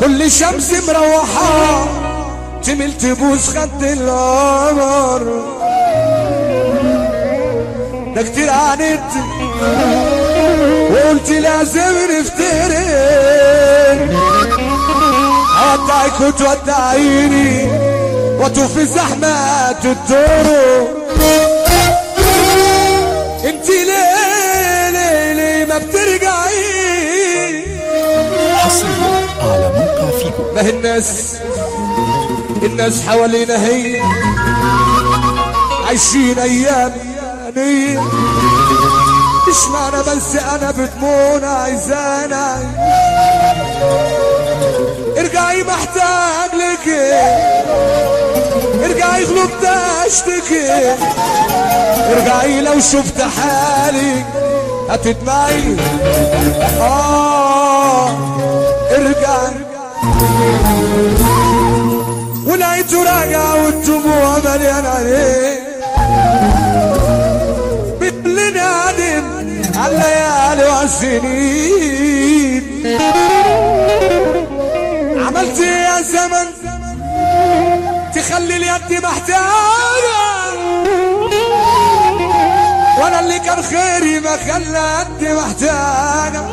كل شمس مروحة تمل تبوس خد القمر. ده كتير عانيت وقلت لازم نفترق، اودعك وتودعيني واتوه في زحمات الطرق. انتي ليه ما بترجعي؟ حصريا على موقع فيجو. ما هي الناس حوالينا هي عايشين ايام يعني، مش معنى بس انا بدموع عايزانا. ارجعي محتاج لك، ارجعي غلبت اشتكي، ارجعي لو شفت حالي هتدمعي. ارجعي ولقيته راجع والدموع مليان عليه، بتقولي نادم على الليالي والسنين. عملت ايه يا زمن تخلي اليد محتاجة، وانا اللي كان خيري ما خلى يدي محتاجة.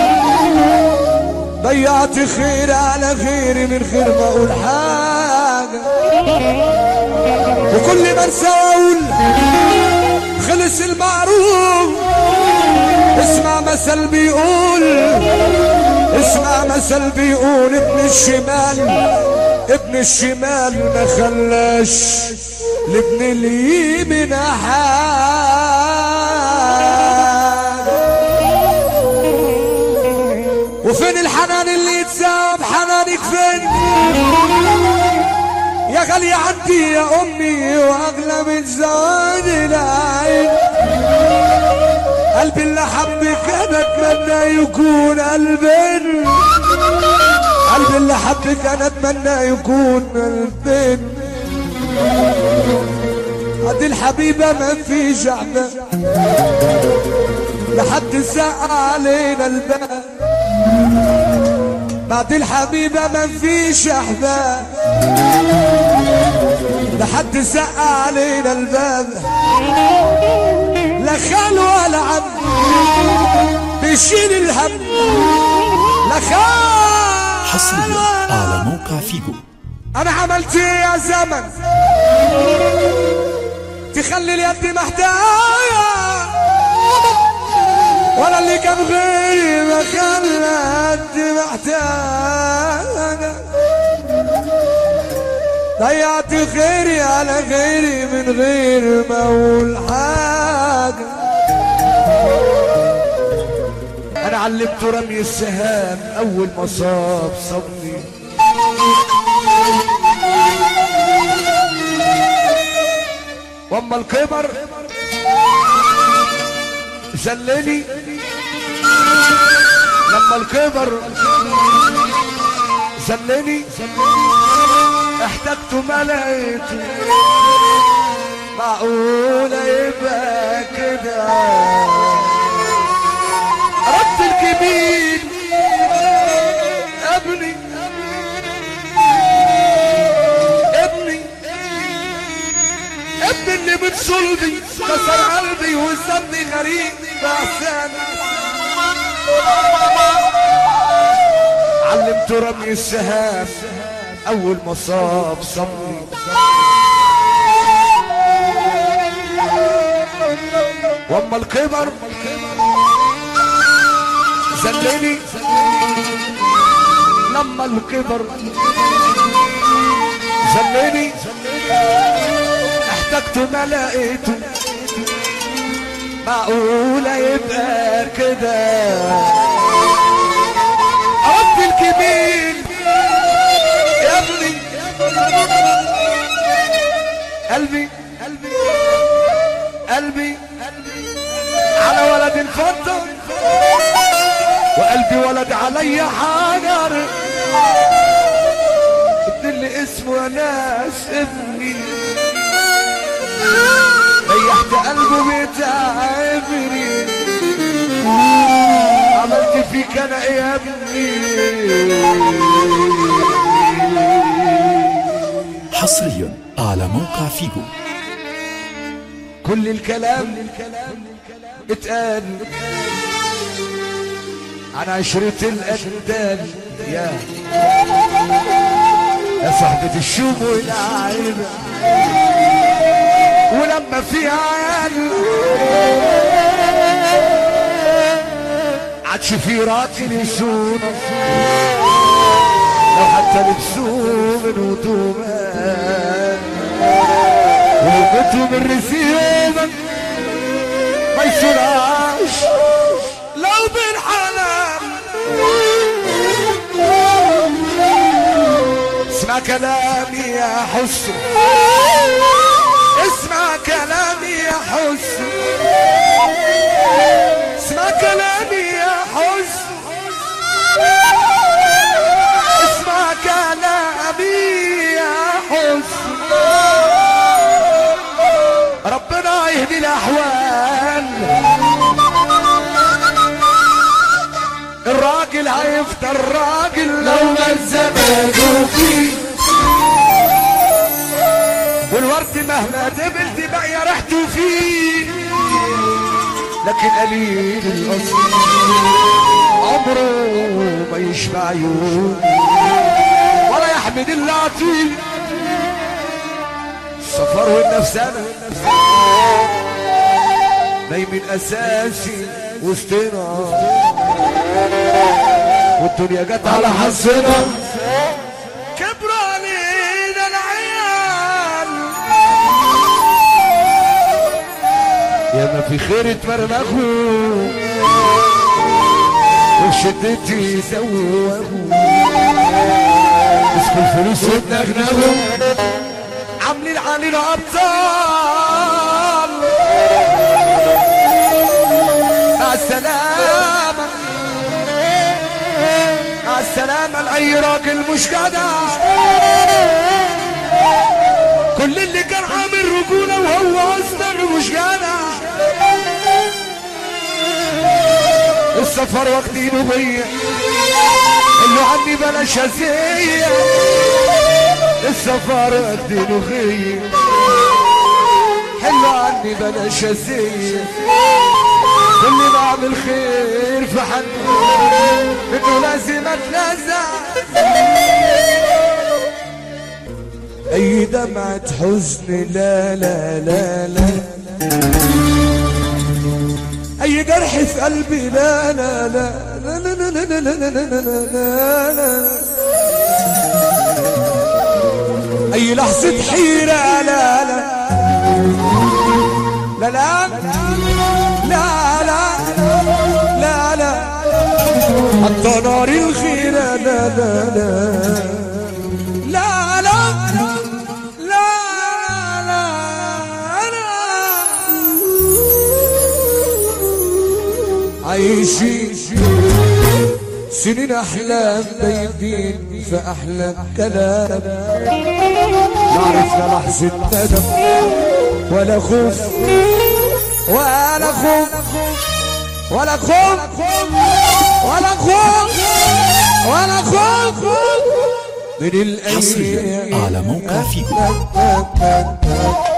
ضيعت خير على غيري من غير ما اقول حاجة، وكل ما انسى اقول خلص المعروف. اسمع مثل بيقول، اسمع مثل بيقول ابن الشمال ما خلاش لابن اليمين حاجة. وفين الحنان اللي يتساب حنانك فين يا غالية عندي يا امي واغلى من زوال العين. قلبي اللي حبك انا اتمنى يكون قلبين، قلبي اللي حبك انا اتمنى يكون قلبين. ادي الحبيبة ما فيش احباب لحد ساق علينا الباب، بعد الحبيبة ما فيش احباب لحد ساق علينا الباب. لا خال ولا عم بيشيل الهم، لا خال. حصريا على موقع فيجو. انا عملت ايه يا زمن تخلي اليد محتاجة، ولا اللي كان غيري ما خلى يدي محتاجة. ضيعت خيري على غيري من غير ما اقول حاجة. انا علمته رمي السهام اول ما صاب صبني، واما الكبر زلني، لما الكبر زلني احتجته ما لقيته. معقولة يبقى كده رد الكبير ابني اللي من صلبي كسر قلبي وسابني غريب بأحسان. علمته رمي السهام اول ما صاب صبني، واما الكبر زلني، لما الكبر زلني احتجته ما لقيته. معقولة يبقى كده رد الكبير يا ابني. قلبي على ولد الفضل، وقلبي ولد علي حجر. ابن اللي اسمه يا ناس ابني، ريحت قلبه بيتعبني. عملت فيك انا ايه يا ابني؟ على موقع فيجو. كل الكلام اتقال عن عشرة الأندال يا صاحبة الشوم والعيبة، ولما في عيال عادش في راجل يسون، لو حتى لبسوه من هدومان وهبته من رسيومك ما يسوناش لو بالحلال. اسمع كلامي يا حسن، اسمع كلامي يا حسن، اسمع كلامي يا حسن، اسمع كلامي يا حسن. ربنا يهدي الاحوال، الراجل هيفضل راجل لو ما زمانه فيه، والورد مهما دبل تبقى يا ريحته فيه، لكن قليل الاصل عمره ما يشبع عيون ولا يحمد العطيل. السفر والنفسانة نايمين اساسي وسطنا، والدنيا جت على حظنا، كبر علينا العيال يا ما في خير اتمرمخوا وشدتي زوقوا، مسكوا الفلوس واتنغنغوا، عاملين علينا ابطال. مع السلامة مع السلامة لأي راجل مش جدع، كل اللي كان عامل رجولة وهو أصلا مش جدع. السفر واخدينه بيا، اللي عني بلاش هزية، السفر واخدينه بيا، حلو عني بلاش هزية. كل ما اعمل خير في حد انه لازم اتلزع، اي دمعة حزن لا لا لا لا، اي جرح في قلبي لا لا لا لا لا لا لا لا لا لا لا، اي لحظة حيرة لا لا لا لا لا لا لا، حتى نار الغيرة لا لا لا لا لا لا لا، عايشين سنين احلام بايدين في احلى كلام، ما عرفنا لحظة ندم ولا خوف ولا خوف ولا خوف ولا خوف ولا خوف من حصريا الايام. على موقع فيجو.